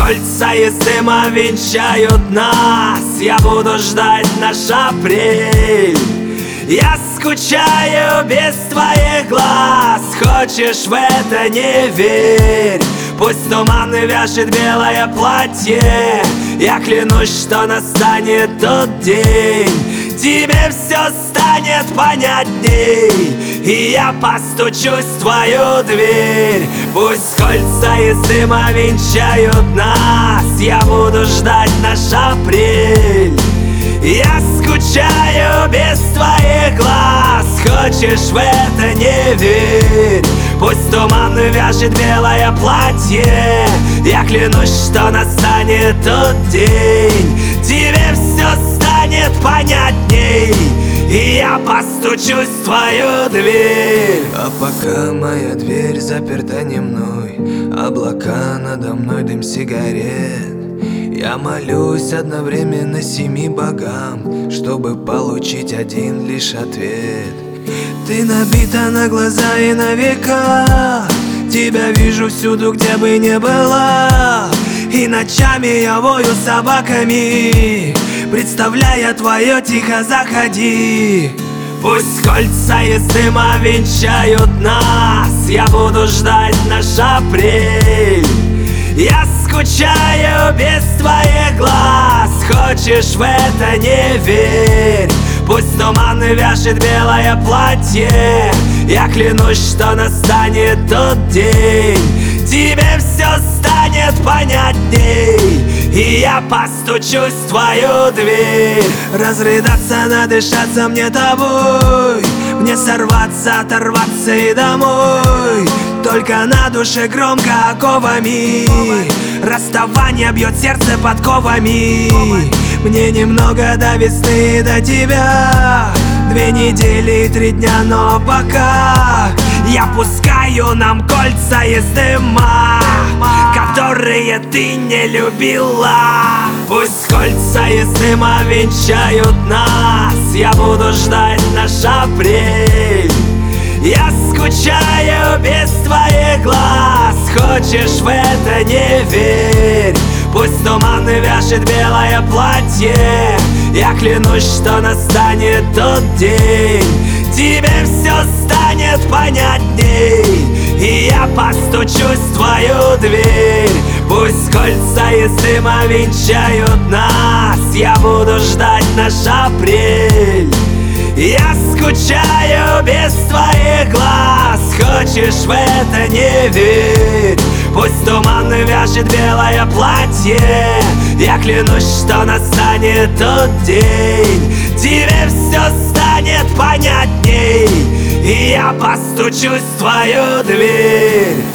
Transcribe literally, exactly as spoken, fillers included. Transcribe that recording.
кольца из дыма венчают нас. Я буду ждать наш апрель. Я скучаю без твоих глаз. Хочешь в это, не верь. Пусть туман вяжет белое платье. Я клянусь, что настанет тот день, тебе все станет понятней, и я постучусь в твою дверь. Пусть кольца из дыма венчают нас. Я буду ждать наш апрель. Я скучаю без твоих глаз. Хочешь в это, не верь. Пусть туман вяжет белое платье. Я клянусь, что настанет тот день, тебе все станет понятней, и я постучусь в твою дверь. А пока моя дверь заперта не мной, облака надо мной, дым сигарет, я молюсь одновременно семи богам, чтобы получить один лишь ответ. Ты набита на глаза и на века. Тебя вижу всюду, где бы ни была. И ночами я вою собаками, представляя твое тихо заходи. Пусть кольца из дыма венчают нас. Я буду ждать наш апрель. Я скучаю без твоих глаз. Хочешь в это, не верь. Пусть туман вяжет белое платье. Я клянусь, что настанет тот день, тебе все станет понятней, и я постучусь в твою дверь. Разрыдаться, надышаться мне тобой, мне сорваться, оторваться и домой. Только на душе громко оковами, расставание бьет сердце подковами. Мне немного до весны, до тебя две недели и три дня, но пока я пускаю нам кольца из дыма, которые ты не любила. Пусть кольца из дыма венчают нас. Я буду ждать наш апрель. Я скучаю без твоих глаз. Хочешь в это, не верь. Пусть туман вяжет белое платье. Я клянусь, что настанет тот день, тебе все станет понятней, и я постучусь в твою дверь. Пусть кольца из дыма венчают нас. Я буду ждать наш апрель. Я скучаю без твоих глаз. Хочешь в это, не верь. Пусть туман вяжет белое платье. Я клянусь, что настанет тот день, тебе все станет понятней, и я постучусь в твою дверь.